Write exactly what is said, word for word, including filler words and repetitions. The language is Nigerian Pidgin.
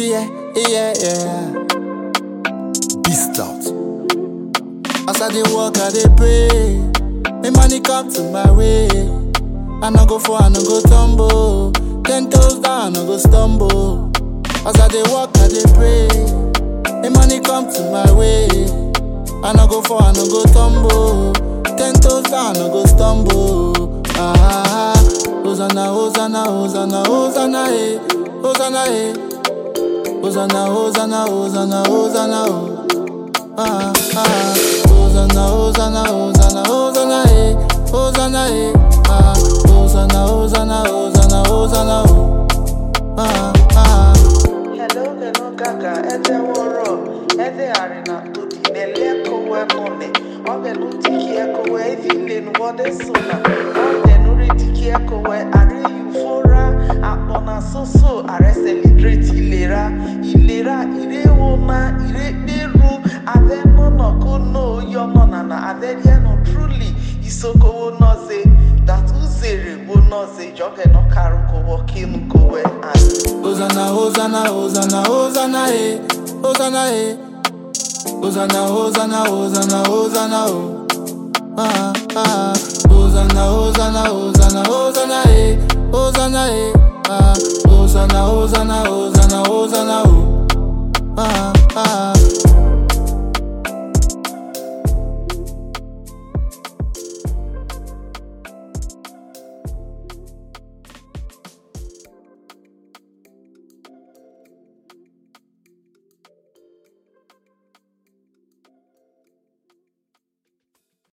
yeah, yeah, yeah. Beast out. As I dey walk, I dey pray. May money come to my way. I no go fall, I no go tumble. Ten toes down, I no go stumble. As I dey walk, I dey pray. May money come to my way. I no go fall, I no go tumble. Ten toes down, I no go stumble. Ah, Hosanna, Hosanna, Hosanna, Hosanna, eh, Hosanna, eh, Hosanna, Hosanna, Hosanna, Hosanna, oh. Ah, ah, Hosanna, Hosanna, Hosanna, Hosanna, eh, Hosanna, eh, ah, Hosanna, Hosanna, Hosanna, Hosanna, oh. Ah, ah. Hello, hello, Gaga, Ede Woro, Ede Arena, Tuti, Nele Kowe Mone, Oge Lutiki Ekowe, Evilin, Wode Sona, Ode Nuri Tiki Ekowe, Are Eufora, Apona Soso, Are Celebrate Ilera, Ilera, Ire Wona, Ire Beru, Ade Mono Kono, Yonona, Ade Yeno, truly, Isoko Noze, that Uzere Wonoze, Joge no Karuko, Wakinu Kowe, and Hosanna, Hosanna, Hosanna, Hosanna, eh, Hosanna, eh, Hosanna, Hosanna, Hosanna, Hosanna, oh. Ah, ah, Hosanna, Hosanna, Hosanna, Hosanna, eh, Hosanna, eh, ah, Hosanna, Hosanna, Hosanna, Hosanna, oh.